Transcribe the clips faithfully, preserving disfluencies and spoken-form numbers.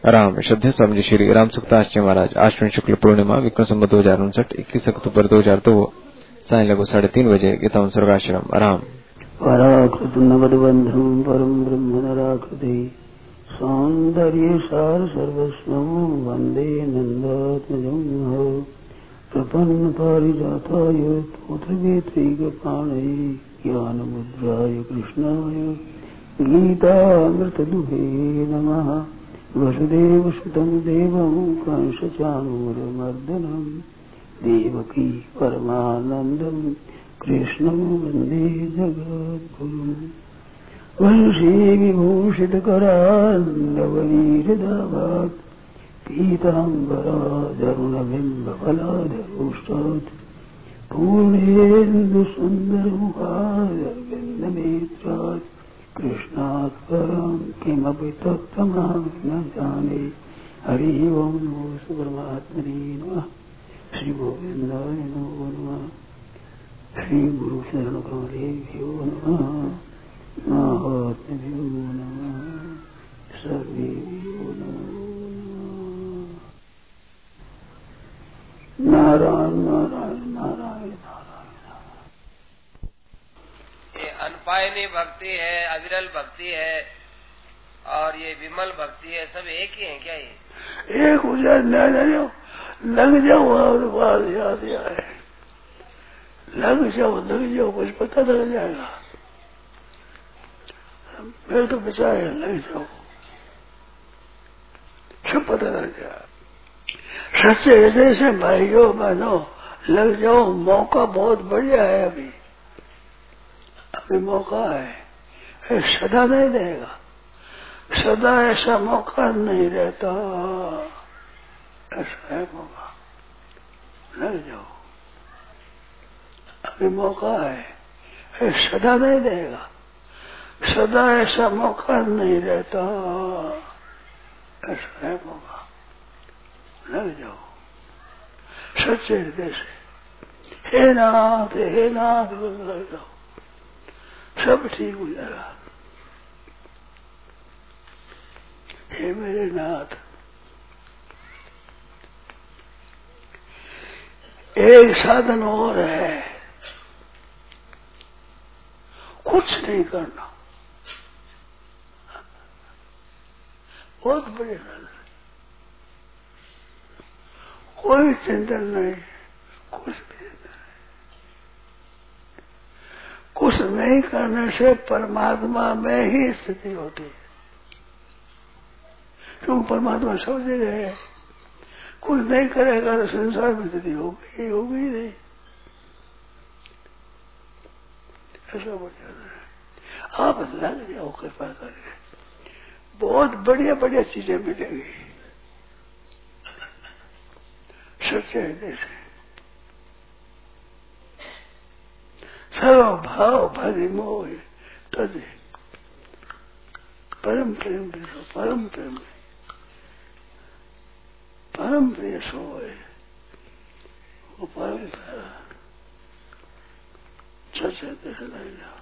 राम श्रद्धेय स्वामी जी श्री राम सुखदास जी महाराज आश्विन शुक्ल पूर्णिमा विक्रम संवत दो हजार उनसठ इक्कीस अक्टूबर दो हजार दो साय लगभग साढ़े तीन बजे गीता स्वर्गाश्रम राम पराकृतनवद्बन्धं परं ब्रह्म नराकृते सौन्दर्य सार सर्वस्वं वन्दे नन्दात्मजं प्रपन्न पारिजाताय पुत्रवेत्रैकपाणये ज्ञानमुद्राय कृष्णाय गीतामृतदुहे नमः। वसुदेवसुतं देवं कंसचाणूरमर्दनं देवकी परमानन्दं कृष्णं वन्दे जगद्गुरुं। वंशी विभूषितकरान्नवनीरदाभात् पीताम्बरादरुणबिम्बफलाधरोष्टात् पूर्णेन्दुसुन्दरमुखारविन्दनेत्रात् कृष्णात् परं किमपि तत्त्वमहं न जाने। हरि ओं नमो परमात्मने नमः। श्री गोविन्दाय नमो नमः। श्री गुरु शरण कमलेभ्यो नमः। महात्म्यो नमः। सर्वेभ्यो नमो नमः। नारायण नारायण नारायण ये अनपायनी भक्ति है, अविरल भक्ति है और ये विमल भक्ति है, सब एक ही है क्या? ये एक हो जाए न जाओ, लग जाओ और बात याद आए, लग जाओ लग जाओ कुछ पता लग जाएगा। फिर तो बचाए लग जाओ सब पता लग जाए। सच्चे हृदय से भाइयों बहनों लग जाओ। मौका बहुत बढ़िया है, अभी अभी मौका है, सदा नहीं रहेगा। सदा ऐसा मौका नहीं रहता, ऐसा है मौका। लग जाओ, अभी मौका है, सदा नहीं रहेगा। सदा ऐसा मौका नहीं रहता, ऐसा है मौका। लग जाओ सच्चे हृदय से, हे नाथ हे नाथ लग जाओ, सब ठीक हो जाएगा। हे मेरे नाथ, एक साधन और है, कुछ नहीं करना। बहुत बड़े साधन, कोई चिंतन नहीं, कुछ भी नहीं। कुछ नहीं करने से परमात्मा में ही स्थिति होती है, क्योंकि परमात्मा सब जगह है। कुछ नहीं करेगा तो संसार में स्थिति होगी होगी ही नहीं। ऐसा बढ़ जाता है। आप लग जाओ कृपा करके, बहुत बढ़िया बढ़िया चीजें मिलेंगी सच्चे हृदय से। सर्व भाव भरि मोह तद परम प्रेम परम प्रेम परम प्रिय सोए, वो परम सच्चे हृदय से लग जाओ।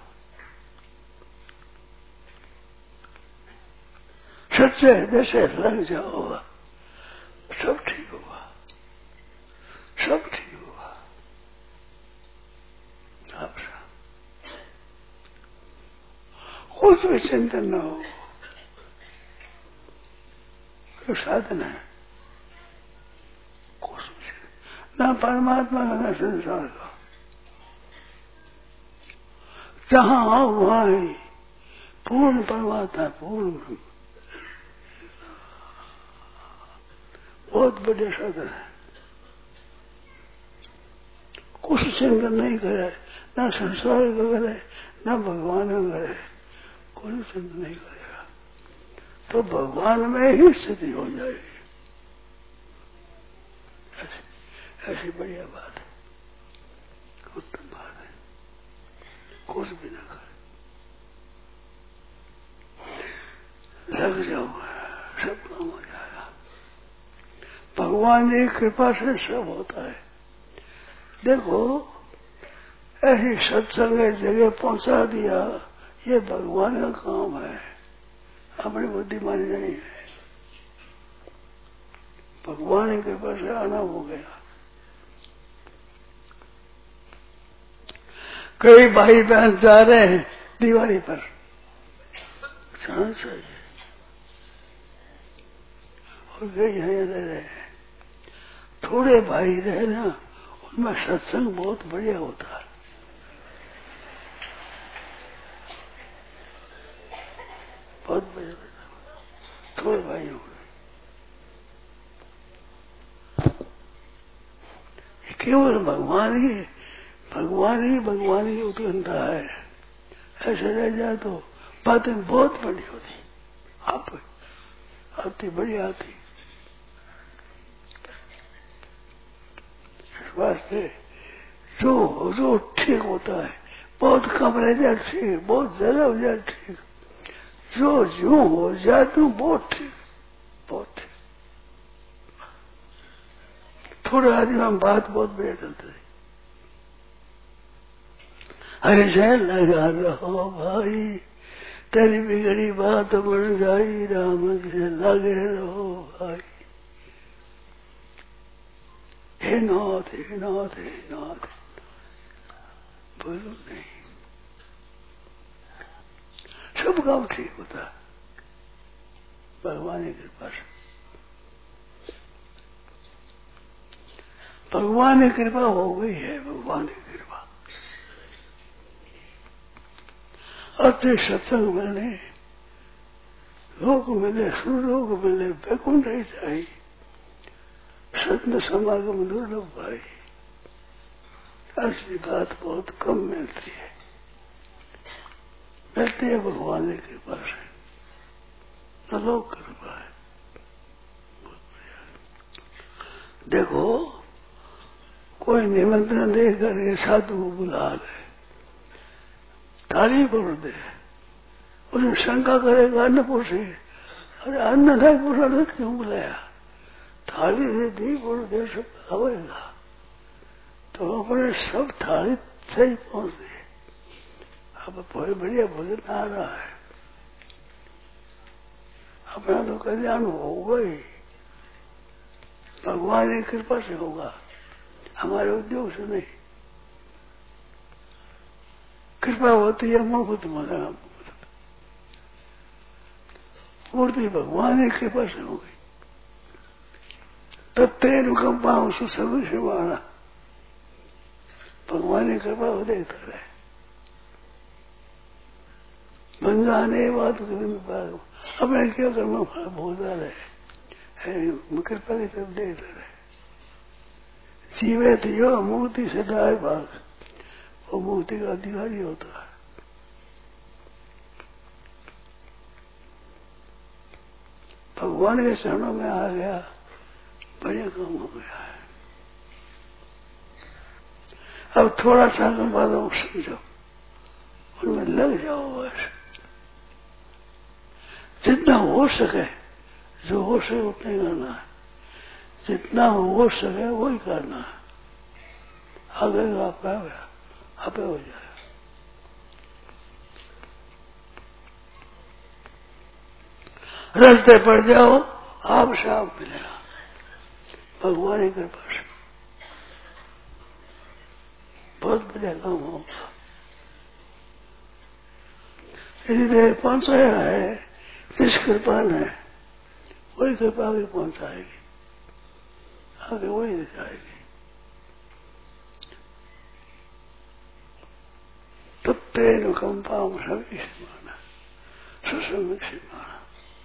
सच्चे हृदय से लग जाओ, सब ठीक होगा, सब ठीक होगा। आप कुछ भी चिंतन न हो, तो साधन है। कुछ भी ना परमात्मा का ना संसार का, जहां आओ वहां ही पूर्ण परमात्मा, पूर्ण बहुत बढ़िया साधन है। कुछ चिंतन नहीं करे, ना संसार का करे ना भगवान का करे, कोई चिंतन नहीं करेगा तो भगवान में ही स्थिति हो जाएगी। ऐसी, ऐसी बढ़िया बात है, उत्तम बात है। कुछ भी ना करे, लग जाओ, सब काम हो जाएगा। भगवान की कृपा से सब होता है। देखो ऐसी सत्संग जगह पहुंचा दिया, ये भगवान का काम है, अपनी बुद्धिमानी नहीं है। भगवान की कृपा से आना हो गया। कई भाई बहन जा रहे हैं दिवाली पर, जाना चाहिए, और कई यहाँ रह रहे हैं। थोड़े भाई रहे ना, उनमें सत्संग बहुत बढ़िया होता है। बहुत बढ़िया थोड़े भाई हो गए। केवल भगवान ही भगवान ही भगवान ही उत्कंठा है। ऐसे रह जाए तो बातें बहुत बड़ी होती, आप आती बड़ी आती। इस वास्ते जो जो ठीक होता है, बहुत कम रह जाए ठीक, बहुत ज्यादा हो जाए ठीक, जो जो हो जाए तो बहुत ठीक, बहुत ठीक। थोड़ा आदमी में बात बहुत बढ़िया चलती है। अरे जय लगा रहो भाई, तेरी बिगड़ी बात बन जाई, राम से लगे रहो भाई। हे नाथ हे नाथ हे नाथ, बोलो नहीं, सब काम ठीक होता है भगवान की कृपा से। भगवान की कृपा हो गई है, भगवान की कृपा। अच्छे सत्संग मिलने, लोग मिले, सुरलोक मिले, बैकुंठ ही जाए, सत्य समागम दुर्लभ भाई। ऐसी बात बहुत कम मिलती है, मिलती है भगवान की कृपा से, अलौकिक कृपा है, बहुत बढ़िया। देखो, कोई निमंत्रण दे करके साधु को बुला ले, थाली परोस दे, उसने शंका करेगा, अन्न पूछे, अरे अन्न नहीं पूछा तो क्यों बुलाया? थाली से दी परोस दे, सब आवेगा तो अपने सब थाली सही पहुंच दे। अब बहुत बढ़िया भोजन आ रहा है, अपना तो कल्याण होगा ही, भगवान की कृपा से होगा, हमारे उद्योग से नहीं। कृपा होती है मुफ्त मना, मूर्ति भगवान की कृपा से हो गई। तब तेन कंपा सुसर्व से माना, भगवान की कृपा हो देता है। बंजाने बात अब मैं क्या करना, भोजा रहे कृपा की तरफ देता रहे। जीवे थियो मुक्ति से दाय भाग, वो मुक्ति का अधिकारी होता है। भगवान के चरणों में आ गया, बढ़िया काम हो गया है। अब थोड़ा सा बातों को समझो, उनमें लग जाओ बस, जितना हो सके, जो हो सके उतना ही करना है, जितना हो सके वही करना है। आगे आप आपे हो जाए। रास्ते पड़ जाओ, आप से आप मिलेगा भगवान की कृपा से, बहुत बढ़िया काम होगा। इसलिए पहुंचाया है जिस कृपा ने, वही कृपा भी पहुंचाएगी, आगे वही दिखाएगी। तब तेन कंपा सभी से माना, सुसंग से माना।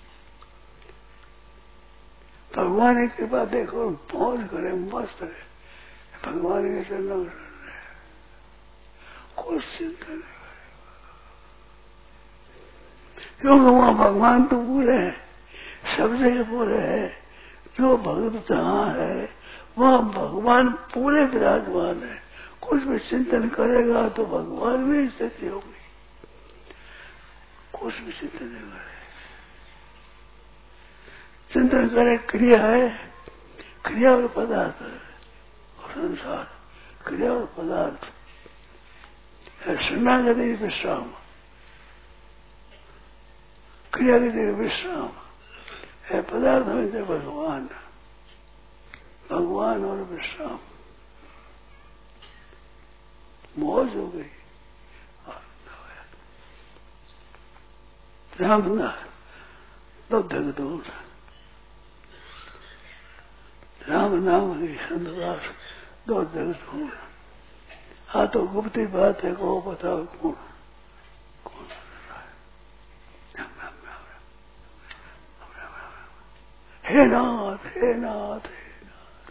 भगवान की कृपा देखो, मौज करे, मस्त रहे, भगवान के चरणों में रहे, कोई चिंता नहीं करे, क्योंकि वहां भगवान तो पूरे है, सब जगह पूरे है। जो भगत जहाँ है वहाँ भगवान पूरे विराजमान है। कुछ भी चिंतन करेगा तो भगवान में स्थिति होगी, कुछ भी चिंतन नहीं करे। चिंतन करे क्रिया है, क्रिया और पदार्थ है, और संसार क्रिया और पदार्थ है। शरणागति विश्राम, क्रिया के लिए विश्राम है, पदार्थ में से भगवान। भगवान और विश्राम, मौज हो गई। राम ना तो धग दो, राम नाम की संतदास दो जग ढूंढ। हाँ तो गुप्ती बात है, को बताओ कौन कौन हे नाथ हे नाथ हे नाथ।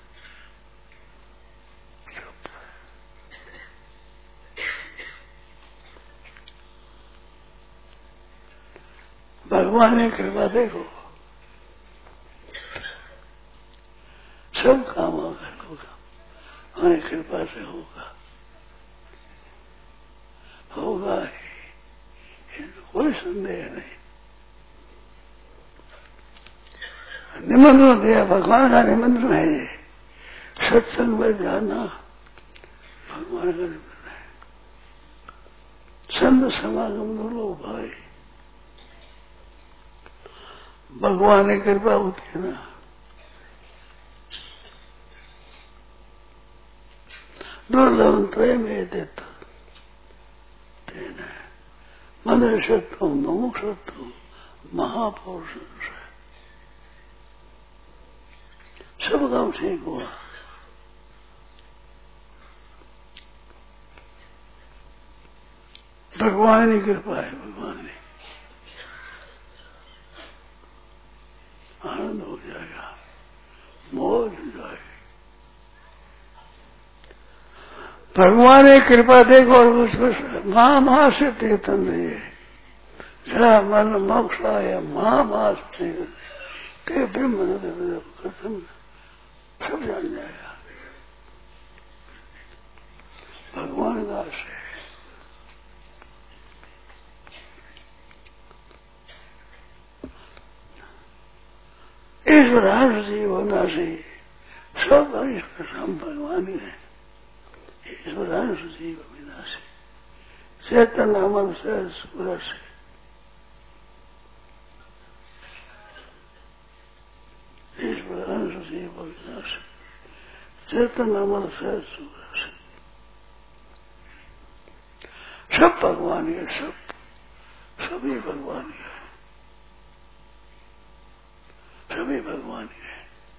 भगवान ने कृपा देखो, सब काम होगा, हमारी कृपा से होगा, होगा ही, कोई संदेह नहीं। निमंत्रण दिया, भगवान का निमंत्रण है ये, सत्संग में जाना भगवान का निमंत्रण है। संत समागम दो लो भाई, भगवान की कृपा होती है ना। दुर्लभ प्रेम ये देता देना, मनुष्यत्व मुमुक्षत्व महापुरुष सब काम ठीक हुआ। भगवान की कृपा है, भगवान ने आनंद हो जाएगा, मौज हो जाएगी। भगवान की कृपा देखो, और उसमें महामास से तीर्थन दिए, जरा मन मोक्ष आया, महामास के ब्रह्म कसम सब जान जाएगा। भगवान दास है, ईश्वर जीव होना चाहिए, सब ईश्वर हम भगवान ही है। ईश्वरांश जीव विनाशी, चेतन अमल से सूरज से, ईश्वरांश जीव विनाशी, चेतन अमल से सूरज से, सब भगवान है, सब सभी भगवान है, सभी भगवान है।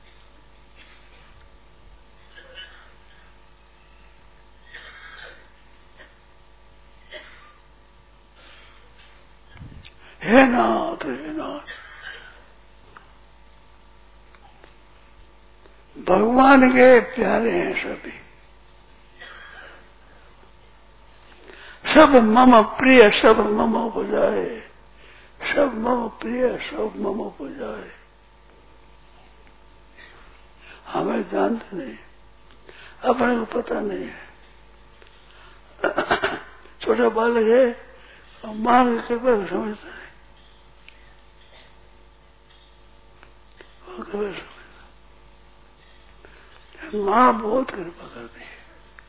हे नाथ हे नाथ, भगवान के प्यारे हैं सभी, सब मम प्रिय, सब मम पुजाए, सब मम प्रिय, सब मम पुजाए। हमें जानते नहीं, अपने को पता नहीं है। छोटा बालक है और मां की कृपा समझता है, माँ बहुत कृपा करती है।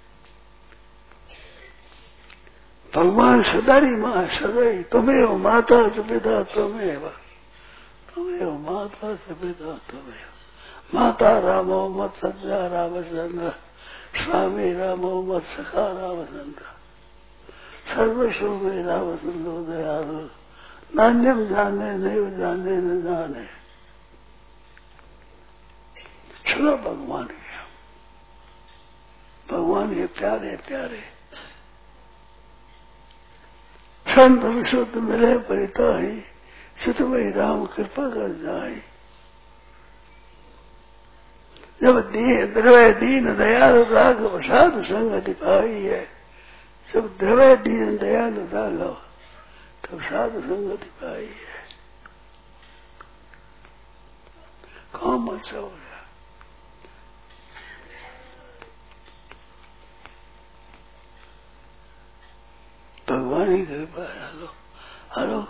भगवान सदारी माँ सदाई, तुम्हें हो माता च पिता तुम्हें, तुम्हें हो माता च पिता तुम्हें। माता रामो मत सज्जा रामचंद्र, स्वामी रामो मत सखा रामचंद्र, सर्वस्व में रामचंद्र दयालु, नान्यम जाने नहीं जाने न जाने। चलो भगवान के, भगवान के प्यारे प्यारे संत विशुद्ध मिले परिता ही, चित में राम कृपा कर जाए। जब दीन द्रवय दीन दयालु राघव साधु संगति पाई है, जब द्रवय दीन दयालु राघव तब साधु संगति पाई है। काम अच्छा हो गया। भगवान ही कृपा है। हलो हलो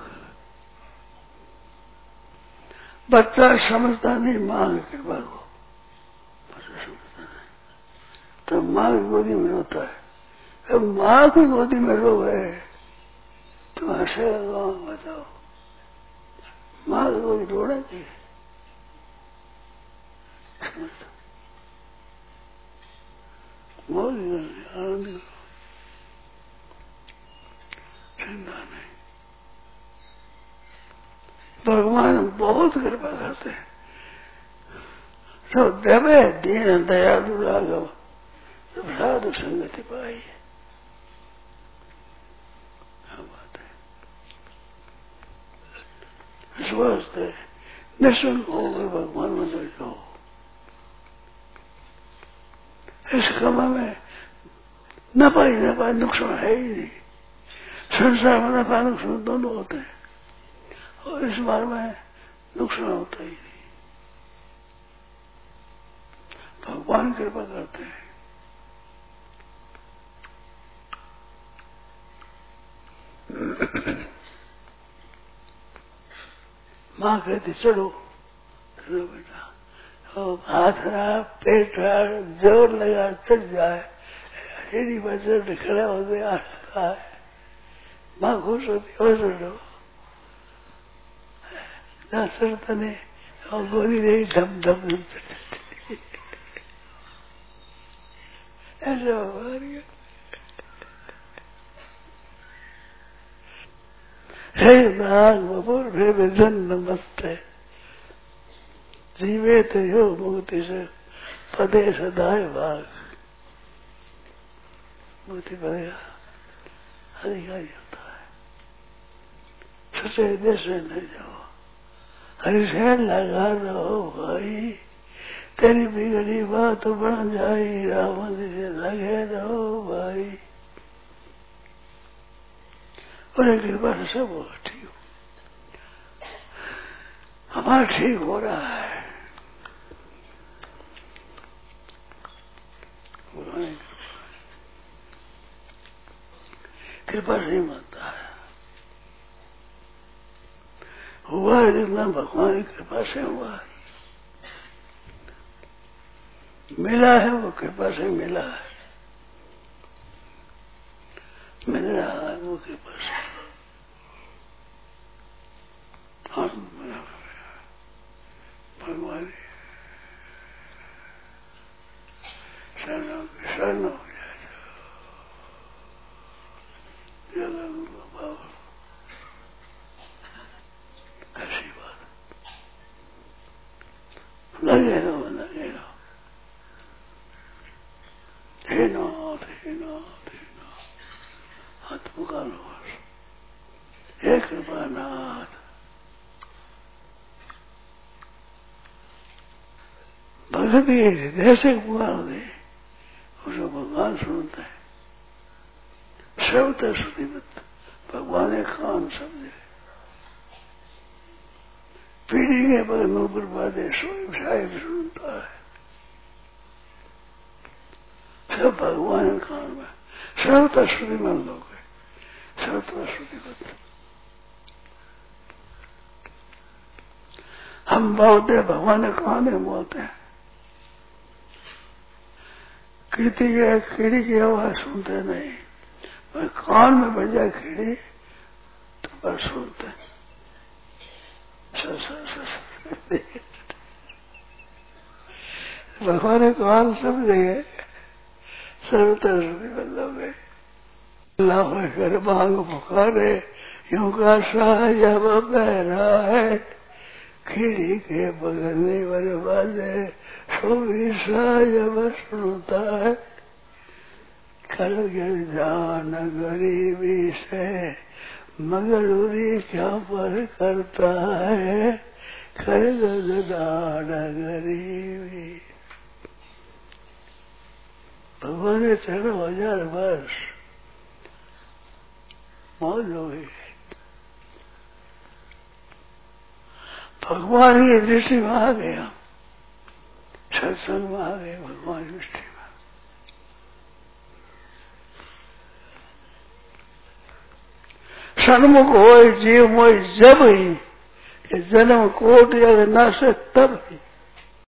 बच्चा समझता नहीं माँ की कृपा को, बच्चा समझता नहीं तो माँ की गोदी में रोता है। अब माँ की गोदी में रोवे तो हंसेगा, बताओ माँ की गोदी रोना चाहिए, समझता मौज करनी, आनंद करो, चिंता नहीं। भगवान बहुत कृपा करते हैं। तो देवे दीन दया दुरागव जब साधु संगति पाई है, क्या बात है। विश्वास है, निःशुल्क होकर भगवान में लग जाओ। इस कमा में नफा ही नफा, नुकसान है ही नहीं। संसार में नफा नुकसान दोनों होते हैं और इस बार में नुकसान होता ही नहीं। भगवान कृपा करते हैं। माँ कहती चलो चलो बेटा, हाथ रहा, पेट रहा, जोर लगा, चल जाए, सीढ़ी पर चढ़ खड़ा हो गया है। माँ खुश होती, हो चलो ना चढ़ता नहीं, और गोली नहीं, धम धम धम चढ़ती। ऐसा हो गया। हे नाग बपुर भे जन नमस्ते, जीवे थे हो मुक्ति से पदे सदाए भाग। मुक्ति पदेगा अधिकारी होता है। सचे देश में नहीं जाओ, हरिशैन लगा रहो भाई, तेरी बिगड़ी बात बन जाई, राम से लगे रहो भाई। और कृपा से सब होगा ठीक, हमारा ठीक हो रहा है। कृपा से ही मानता है, हुआ है जितना भगवान की कृपा से हुआ है, मिला है वो कृपा से मिला है, मिल रहा है वो कृपा से। भगवान शरण शरण हो जाए, ऐसी बात लगे रहो लगे रहो। हे नाथ हे नाथ हे नाथ, हाथ पुकारो, हे कृपानाथ। भगत ये हृदय से पुकार दे, उसको भगवान सुनता है। शब्द श्रुतिमत, भगवान एक कान समझे, पीढ़ी के पर नूपुर बादे स्वयं साहिब सुनता है। सब भगवान कान में, सर्वता श्रुतिमत लोग है, सर्वता श्रुतिमत। हम बोलते भगवान कान में बोलते हैं, कीर्ति के कीड़ी की आवाज सुनते नहीं, और कान में बढ़ जाए कीड़ी तो बस सुनते। भगवान कान सब जगह सर्वतर मतलब है। अल्लाह कर मांग पुकारे, यूं का सा जब बह रहा है, खिड़ी के बगलने वाले वाले सोवी सा जब सुनता है। कर जान गरीबी से मगरूरी क्या पर करता है, कर जान गरीबी। भगवान ने चढ़ो हजार वर्ष मौज हो गई। भगवान की दृष्टि में आ गया, सत्संग में आ गए भगवान की दृष्टि में। सन्मुख हो जीव मोह जब ही, जन्म कोट या न से तब ही